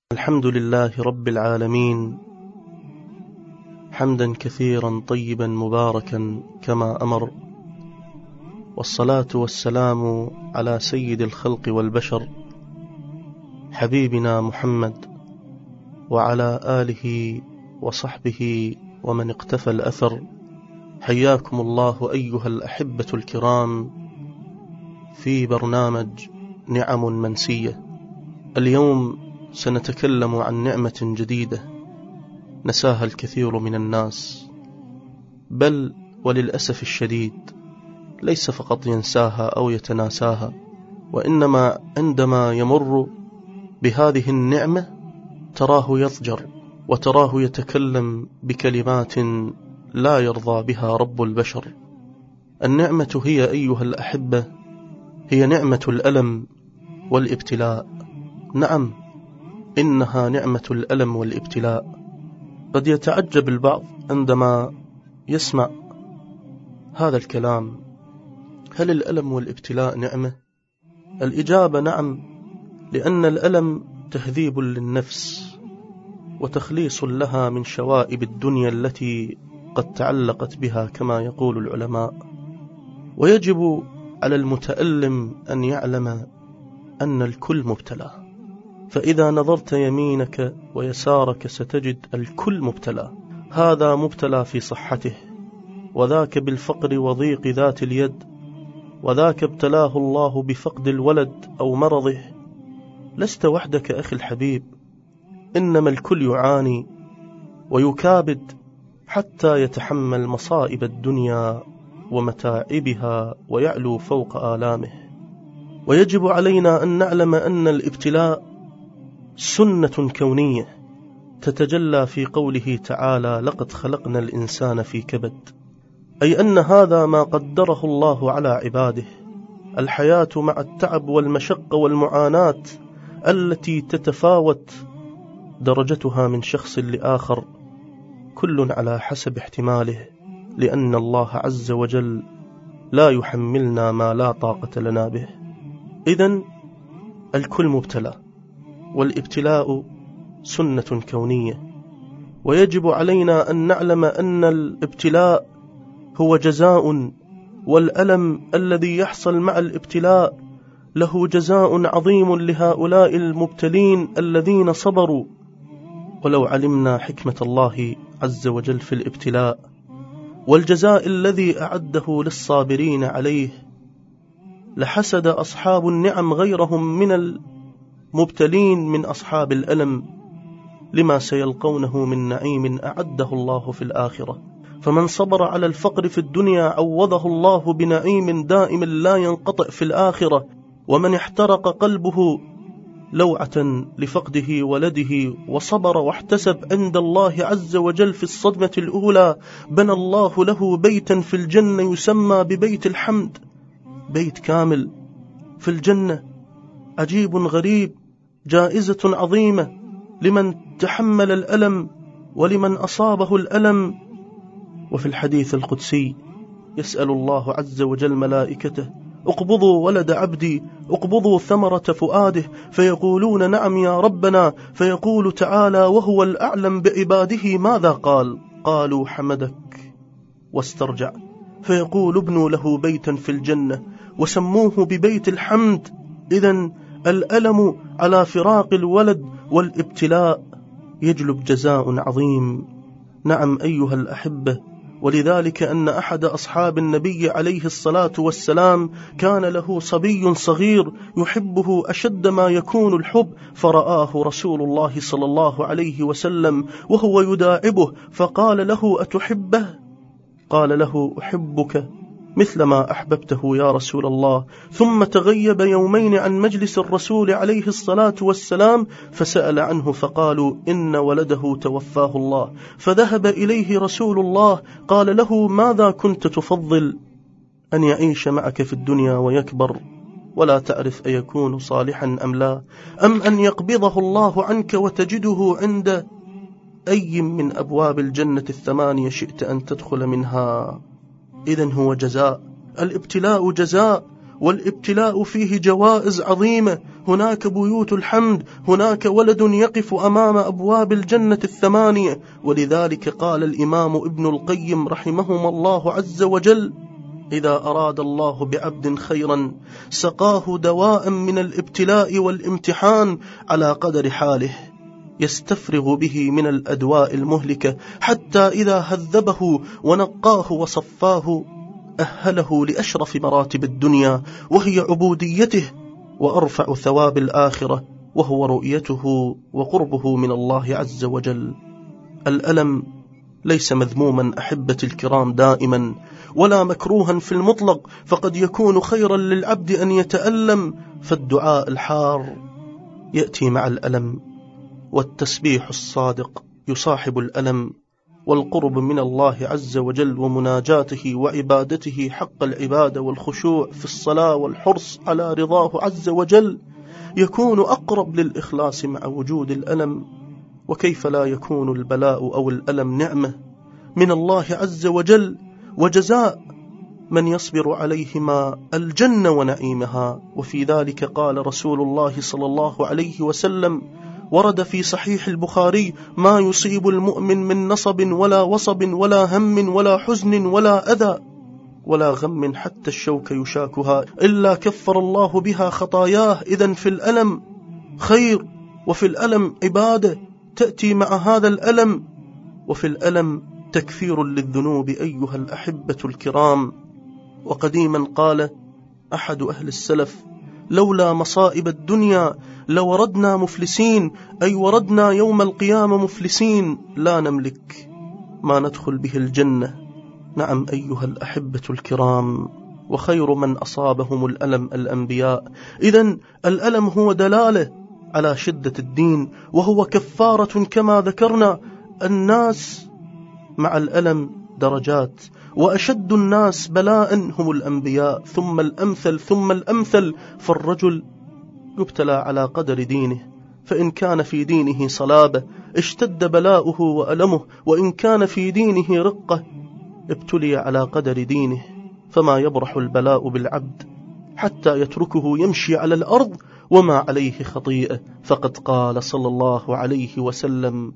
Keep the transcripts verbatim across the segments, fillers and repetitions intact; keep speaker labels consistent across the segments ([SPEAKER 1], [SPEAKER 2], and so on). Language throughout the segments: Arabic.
[SPEAKER 1] الحمد لله رب العالمين، حمدا كثيرا طيبا مباركا كما أمر، والصلاة والسلام على سيد الخلق والبشر حبيبنا محمد وعلى آله وصحبه ومن اقتفى الأثر. حياكم الله أيها الأحبة الكرام في برنامج نعم منسية. اليوم سنتكلم عن نعمة جديدة نساها الكثير من الناس، بل وللأسف الشديد ليس فقط ينساها أو يتناساها، وإنما عندما يمر بهذه النعمة تراه يضجر وتراه يتكلم بكلمات لا يرضى بها رب البشر. النعمة هي أيها الأحبة هي نعمة الألم والابتلاء. نعم، إنها نعمة الألم والابتلاء. قد يتعجب البعض عندما يسمع هذا الكلام: هل الألم والابتلاء نعمة؟ الإجابة نعم، لأن الألم تهذيب للنفس وتخليص لها من شوائب الدنيا التي قد تعلقت بها كما يقول العلماء. ويجب على المتألم أن يعلم أن الكل مبتلى، فإذا نظرت يمينك ويسارك ستجد الكل مبتلى. هذا مبتلى في صحته، وذاك بالفقر وضيق ذات اليد، وذاك ابتلاه الله بفقد الولد أو مرضه. لست وحدك أخي الحبيب، إنما الكل يعاني ويكابد حتى يتحمل مصائب الدنيا ومتاعبها ويعلو فوق آلامه. ويجب علينا أن نعلم أن الابتلاء سنة كونية تتجلى في قوله تعالى: لقد خلقنا الإنسان في كبد، أي أن هذا ما قدره الله على عباده. الحياة مع التعب والمشقة والمعاناة التي تتفاوت درجتها من شخص لآخر، كل على حسب احتماله، لأن الله عز وجل لا يحملنا ما لا طاقة لنا به. إذن الكل مبتلى، والابتلاء سنة كونية. ويجب علينا أن نعلم أن الابتلاء هو جزاء، والألم الذي يحصل مع الابتلاء له جزاء عظيم لهؤلاء المبتلين الذين صبروا. ولو علمنا حكمة الله عز وجل في الابتلاء والجزاء الذي أعده للصابرين عليه لحسد أصحاب النعم غيرهم من المبتلين من أصحاب الألم لما سيلقونه من نعيم أعده الله في الآخرة. فمن صبر على الفقر في الدنيا عوضه الله بنعيم دائم لا ينقطع في الآخرة. ومن احترق قلبه لوعة لفقده ولده وصبر واحتسب عند الله عز وجل في الصدمة الأولى، بنى الله له بيتا في الجنة يسمى ببيت الحمد، بيت كامل في الجنة عجيب غريب، جائزة عظيمة لمن تحمل الألم ولمن أصابه الألم. وفي الحديث القدسي يسأل الله عز وجل ملائكته: اقبضوا ولد عبدي، اقبضوا ثمرة فؤاده، فيقولون: نعم يا ربنا. فيقول تعالى وهو الأعلم بعباده: ماذا قال؟ قالوا: حمدك واسترجع. فيقول: ابنوا له بيتا في الجنة وسموه ببيت الحمد. إذن الألم على فراق الولد والابتلاء يجلب جزاء عظيم. نعم أيها الأحبة، ولذلك أن أحد أصحاب النبي عليه الصلاة والسلام كان له صبي صغير يحبه أشد ما يكون الحب، فرآه رسول الله صلى الله عليه وسلم وهو يداعبه فقال له: أتحبه؟ قال له: أحبك مثل ما أحببته يا رسول الله. ثم تغيب يومين عن مجلس الرسول عليه الصلاة والسلام فسأل عنه، فقالوا: إن ولده توفاه الله. فذهب إليه رسول الله قال له: ماذا كنت تفضل، أن يعيش معك في الدنيا ويكبر ولا تعرف أيكون صالحا أم لا، أم أن يقبضه الله عنك وتجده عند أي من أبواب الجنة الثمانية شئت أن تدخل منها؟ إذن هو جزاء، الابتلاء جزاء، والابتلاء فيه جوائز عظيمة، هناك بيوت الحمد، هناك ولد يقف أمام أبواب الجنة الثمانية. ولذلك قال الإمام ابن القيم رحمهما الله عز وجل: إذا أراد الله بعبد خيرا سقاه دواء من الابتلاء والامتحان على قدر حاله، يستفرغ به من الأدواء المهلكة، حتى إذا هذبه ونقاه وصفاه أهله لأشرف مراتب الدنيا وهي عبوديته، وأرفع ثواب الآخرة وهو رؤيته وقربه من الله عز وجل. الألم ليس مذموما أحبتي الكرام دائما، ولا مكروها في المطلق، فقد يكون خيرا للعبد أن يتألم، فالدعاء الحار يأتي مع الألم، والتسبيح الصادق يصاحب الألم، والقرب من الله عز وجل ومناجاته وعبادته حق العبادة والخشوع في الصلاة والحرص على رضاه عز وجل يكون أقرب للإخلاص مع وجود الألم. وكيف لا يكون البلاء أو الألم نعمة من الله عز وجل وجزاء من يصبر عليهما الجنة ونعيمها. وفي ذلك قال رسول الله صلى الله عليه وسلم: ورد في صحيح البخاري: ما يصيب المؤمن من نصب ولا وصب ولا هم ولا حزن ولا أذى ولا غم حتى الشوك يشاكها إلا كفر الله بها خطاياه. إذن في الألم خير، وفي الألم عبادة تأتي مع هذا الألم، وفي الألم تكفير للذنوب أيها الأحبة الكرام. وقديما قال أحد أهل السلف: لولا مصائب الدنيا لوردنا مفلسين، أي وردنا يوم القيامة مفلسين لا نملك ما ندخل به الجنة. نعم أيها الأحبة الكرام، وخير من أصابهم الألم الأنبياء. إذن الألم هو دلالة على شدة الدين، وهو كفارة كما ذكرنا. الناس مع الألم درجات، وأشد الناس بلاء هم الأنبياء، ثم الأمثل ثم الأمثل. فالرجل يبتلى على قدر دينه، فإن كان في دينه صلابة اشتد بلاؤه وألمه، وإن كان في دينه رقة ابتلي على قدر دينه. فما يبرح البلاء بالعبد حتى يتركه يمشي على الأرض وما عليه خطيئة. فقد قال صلى الله عليه وسلم: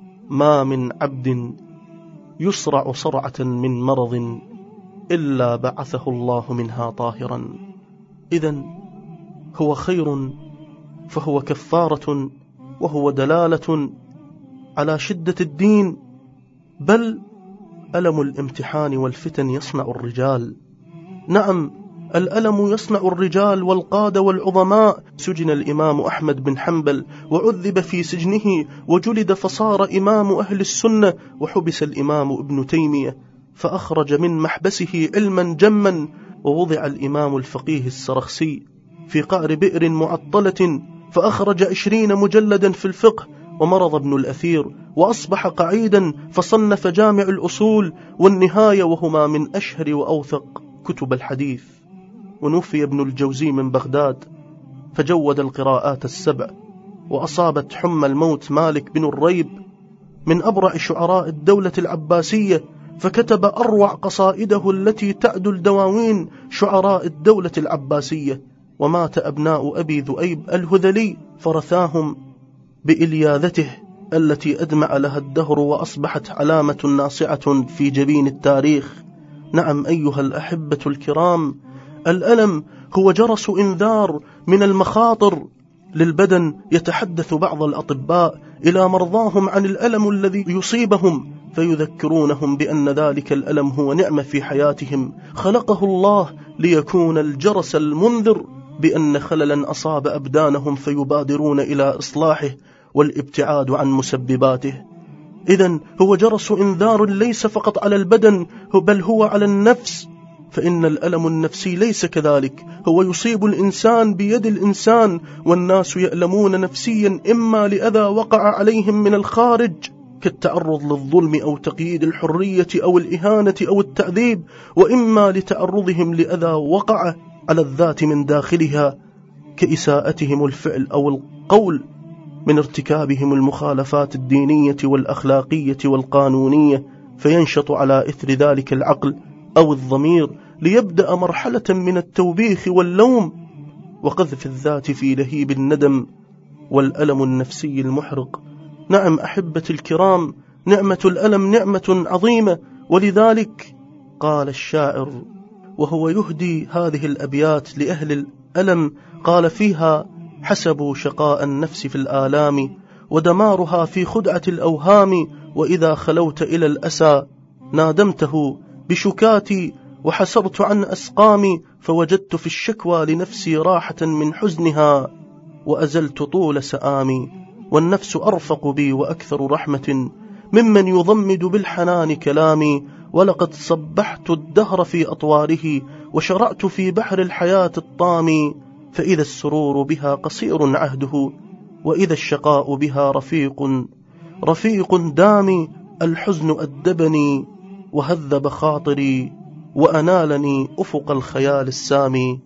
[SPEAKER 1] ما من عبد يصرع صرعة من مرض إلا بعثه الله منها طاهرا. إذن هو خير، فهو كفارة، وهو دلالة على شدة الدين. بل ألم الامتحان والفتن يصنع الرجال. نعم الألم يصنع الرجال والقادة والعظماء. سجن الإمام أحمد بن حنبل وعذب في سجنه وجلد فصار إمام أهل السنة، وحبس الإمام ابن تيمية فأخرج من محبسه علما جما، ووضع الإمام الفقيه السرخسي في قعر بئر معطلة فأخرج عشرين مجلدا في الفقه. ومرض ابن الأثير وأصبح قعيدا فصنف جامع الأصول والنهاية، وهما من أشهر وأوثق كتب الحديث. ونوفي ابن الجوزي من بغداد فجود القراءات السبع. وأصابت حمى الموت مالك بن الريب من أبرع شعراء الدولة العباسية، فكتب أروع قصائده التي تعدل دواوين شعراء الدولة العباسية. ومات أبناء أبي ذؤيب الهذلي فرثاهم بإلياذته التي أدمع لها الدهر، وأصبحت علامة ناصعة في جبين التاريخ. نعم أيها الأحبة الكرام، الألم هو جرس إنذار من المخاطر للبدن. يتحدث بعض الأطباء إلى مرضاهم عن الألم الذي يصيبهم، فيذكرونهم بأن ذلك الألم هو نعمة في حياتهم خلقه الله ليكون الجرس المنذر بأن خللا أصاب أبدانهم، فيبادرون إلى إصلاحه والابتعاد عن مسبباته. إذن هو جرس إنذار ليس فقط على البدن، بل هو على النفس. فإن الألم النفسي ليس كذلك، هو يصيب الإنسان بيد الإنسان، والناس يألمون نفسيا إما لأذى وقع عليهم من الخارج كالتعرض للظلم أو تقييد الحرية أو الإهانة أو التعذيب، وإما لتعرضهم لأذى وقع على الذات من داخلها كإساءتهم الفعل أو القول من ارتكابهم المخالفات الدينية والأخلاقية والقانونية، فينشط على إثر ذلك العقل أو الضمير ليبدأ مرحلة من التوبيخ واللوم وقذف الذات في لهيب الندم والألم النفسي المحرق. نعم أحبتي الكرام، نعمة الألم نعمة عظيمة، ولذلك قال الشاعر وهو يهدي هذه الأبيات لأهل الألم، قال فيها: حسبوا شقاء النفس في الآلام ودمارها في خدعة الأوهام، وإذا خلوت إلى الأسى نادمته بشكاتي وحسرت عن أسقامي، فوجدت في الشكوى لنفسي راحة من حزنها وأزلت طول سآمي، والنفس أرفق بي وأكثر رحمة ممن يضمد بالحنان كلامي، ولقد صبحت الدهر في أطواره وشرعت في بحر الحياة الطامي، فإذا السرور بها قصير عهده وإذا الشقاء بها رفيق رفيق دامي، الحزن أدبني وهذب خاطري وأنالني أفق الخيال السامي.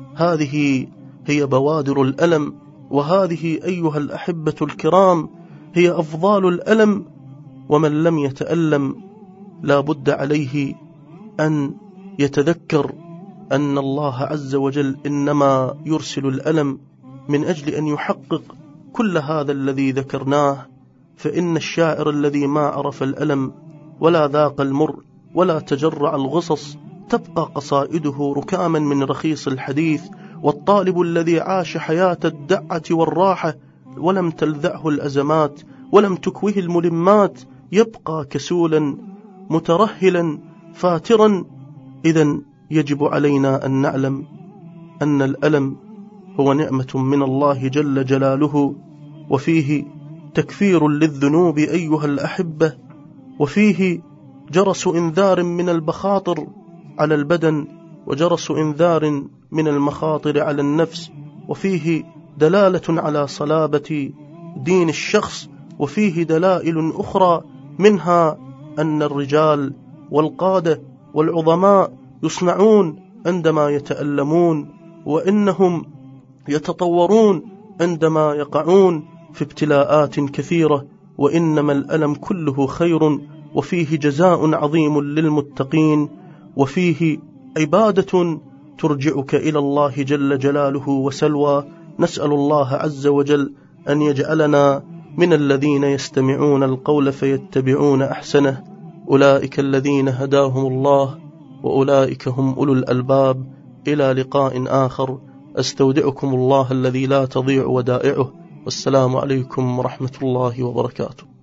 [SPEAKER 1] هذه هي بوادر الألم، وهذه أيها الأحبة الكرام هي أفضال الألم، ومن لم يتألم لا بد عليه أن يتذكر أن الله عز وجل إنما يرسل الألم من أجل أن يحقق كل هذا الذي ذكرناه. فإن الشاعر الذي ما عرف الألم ولا ذاق المر ولا تجرع الغصص تبقى قصائده ركاما من رخيص الحديث، والطالب الذي عاش حياة الدعة والراحة ولم تلذعه الأزمات ولم تكوه الملمات يبقى كسولا مترهلا فاترا. إذن يجب علينا أن نعلم أن الألم هو نعمة من الله جل جلاله، وفيه تكفير للذنوب أيها الأحبة، وفيه جرس إنذار من البخاطر على البدن وجرس إنذار من المخاطر على النفس، وفيه دلالة على صلابة دين الشخص، وفيه دلائل أخرى منها أن الرجال والقادة والعظماء يصنعون عندما يتألمون، وإنهم يتطورون عندما يقعون في ابتلاءات كثيرة، وإنما الألم كله خير، وفيه جزاء عظيم للمتقين، وفيه عبادة ترجعك إلى الله جل جلاله وسلوى. نسأل الله عز وجل أن يجعلنا من الذين يستمعون القول فيتبعون أحسنه، أولئك الذين هداهم الله وأولئك هم أولو الألباب. إلى لقاء آخر، أستودعكم الله الذي لا تضيع ودائعه، والسلام عليكم ورحمة الله وبركاته.